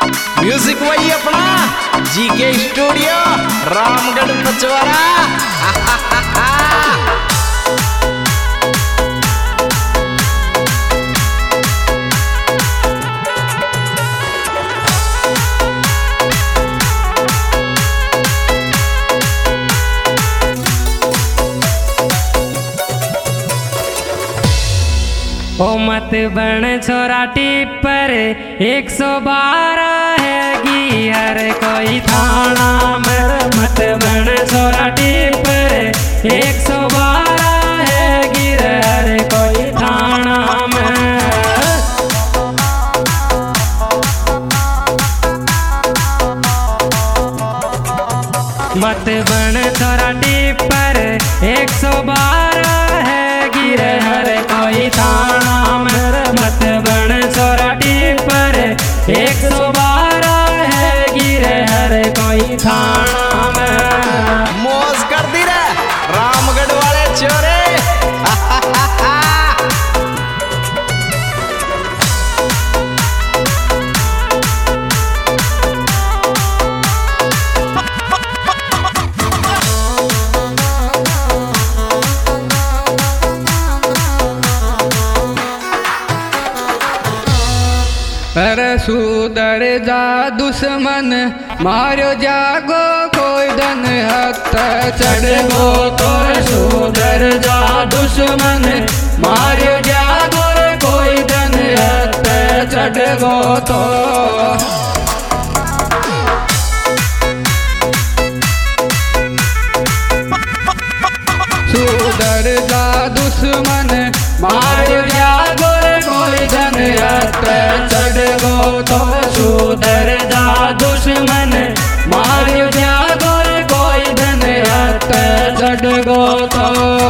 Music वही अपना GK studio Ramgarh Pachwara. ओ मत बन छोरा टिप्पर 112 है गियर कोई थाना मेरे। मत बन छोरा टिप्पर 112 है गियर कोई थाना में। मत बन छोरा टिप्पर 112 है गिरहर कोई थाना मेरे। मत बन छोरा टिप्पर 112 है गिरहर कोई थाना में। मौज कर दी रे रामगढ़ वाले चोरे। अरे सुधर जा दुश्मन मारो जागो कोई धन हक चढ़ गो तो। सुधर जा दुश्मन मारो जागो कोई धन हक चढ़ गो तो। सुधर जा दुश्मन मारो जागो कोई धन हक चढ़ गो तो। सुधर जा दुश्मन मारो जागो कोई धन हक चढ़ गो तो।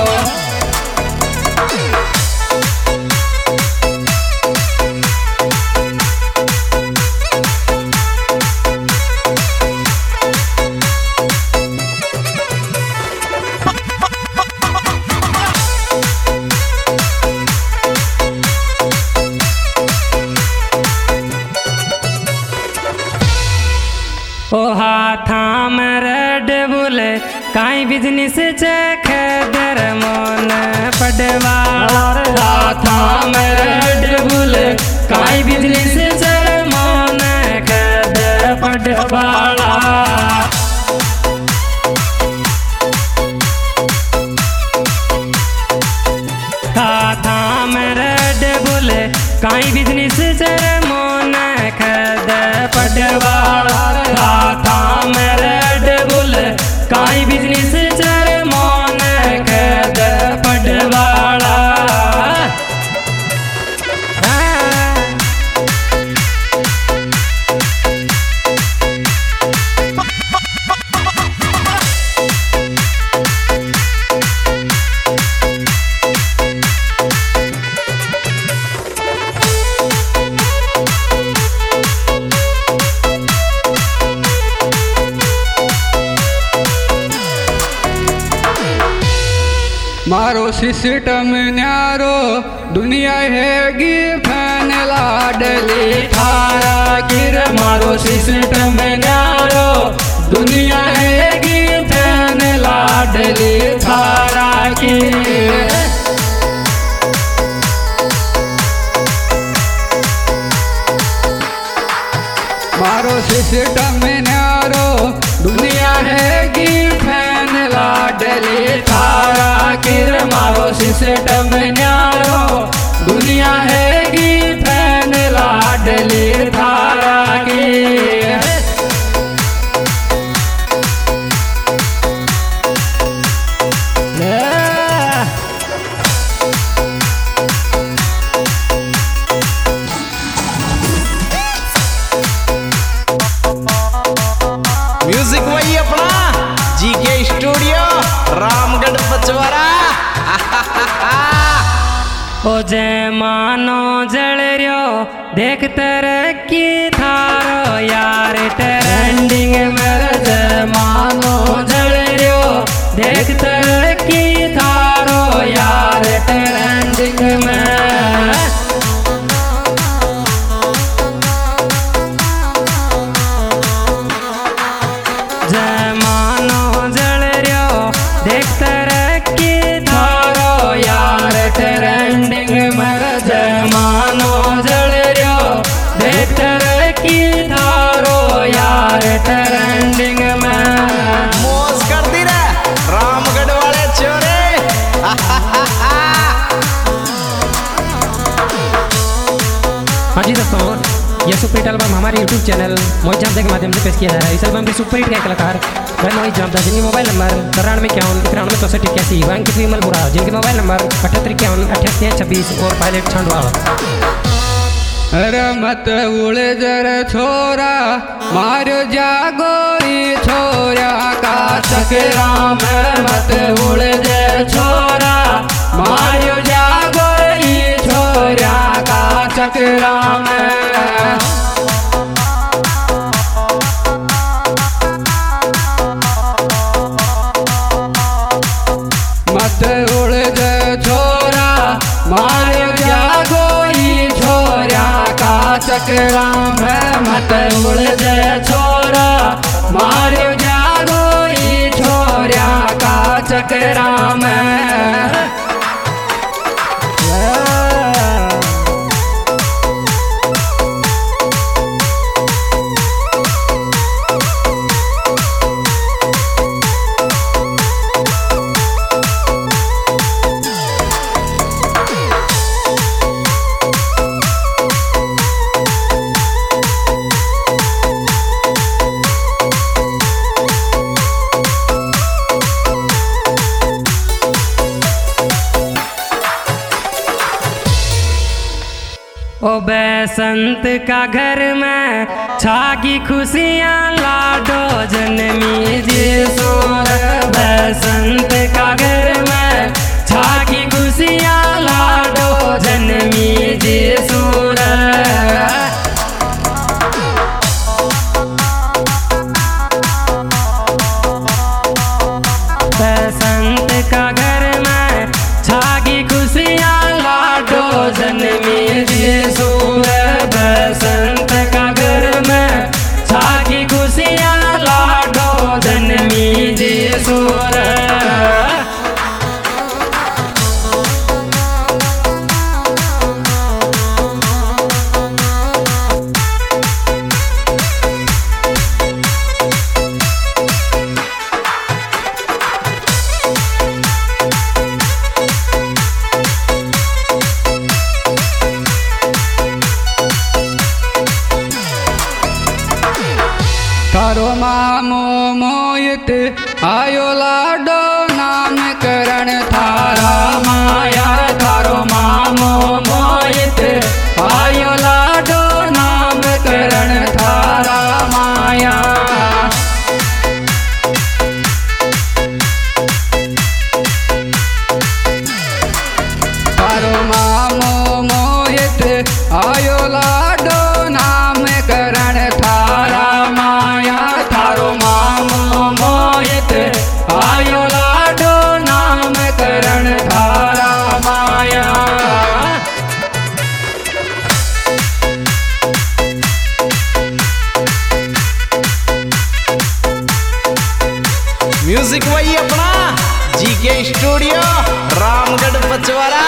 ओ हाथा में रेड बुल काई बिजनेस चेक दर मोन पडवाला। हाथा में रेड बुल काई बिजनेस चर मोन खद पडवाला। हाथा में रेड बुल काई बिजनेस चर मोन खद पडवाला। हाथा में रेड बुल काई बिजनेस चर मोन खद पडवाला। मारो सिस्टम न्यारो दुनिया हैगी फैन लाडली थारा गिर। मारो सिस्टम न्यारो दुनिया हैगी फैन लाडली थारा गिर। मारो सिस्टम न्यारो दुनिया हैगी फैन लाडली थारा गिर। मारो सिस्टम न्यारो दुनिया हैगी फैन लाडली थारा गिर। म्यूजिक वही अपना जीके स्टूडियो रामगढ़ पचवारा। ओ जय मानो जल रियो देख तरक्की थारो यार ट्रेंडिंग मेरे। जय मानो जल रियो देख तरक्की थारो यार ट्रेंडिंग में। की थारो यार ट्रेंडिंग में। मौज कर दी रे रामगढ़ वाले छोरे। हाँ जी दोस्तों, यह सुपर हिट एल्बम हमारे यूट्यूब चैनल मोहित जामदा के माध्यम से पेश किया जा रहा है। इस एल्बम के सुपर हिट के कलाकार भाई मोहित जामदा, जिनके मोबाइल नंबर 9351 93 64 81, अंकित विमल बुरा, जिनके मोबाइल नंबर 7851 88 26 और पायलट छांडवा। अरे मत उड़ जर छोरा मारो जागोरी छोरा का चकरा में, मत उड़ जर छोरा मारो जागोरी छोरा का चकरा में। मत उड़ जर छोरा मारो जागोरी छोरा का चकरा में, मत उड़ जर छोरा मारो जागोरी छोरा का चकरा में। ओ बसंत का घर में छागी खुशियाँ लाडो जन्मी जिसो। बसंत का घर में छागी खुशियाँ लाडो जन्मी जिसो। बसंत का घर में छागी खुशियाँ लाडो जन्मी जिसो। बसंत का घर में छागी खुशियाँ लाडो जन्मी जिसो। थारो मामो मोहित आयो लाडो नामकरण थारा माया। थारो मामो मोहित आयो लाडो नामकरण थारा माया। थारो मामो मोहित आयो लाडो नामकरण थारा माया। थारो मामो मोहित आयो लाडो नामकरण थारा माया। म्यूजिक वही अपना जीके स्टूडियो रामगढ़ पचवरा।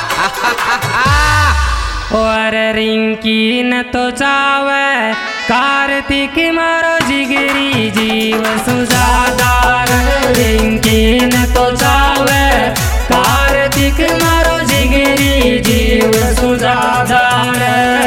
और रिंकी न तो चावे कार्तिक मारो जिगरी जीव सुजादार। रिंकी न तो चावे कार्तिक मारो जिगरी जीव सुजादार।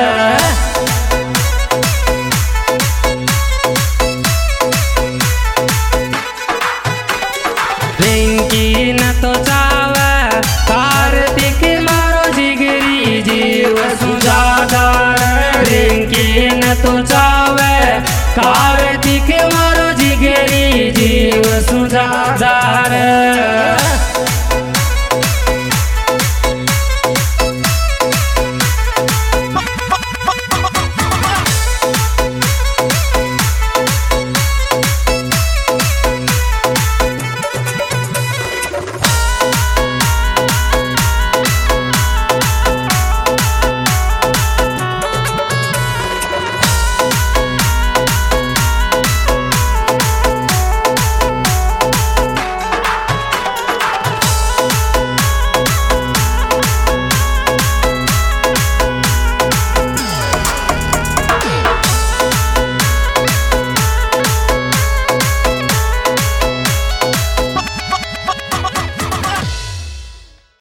रिंकी न तो चावे कार्तिक मारो जिगरी जीव सुजादार। रिंकी न तो चावे कार्तिक मारो जिगरी जीव सुजादार।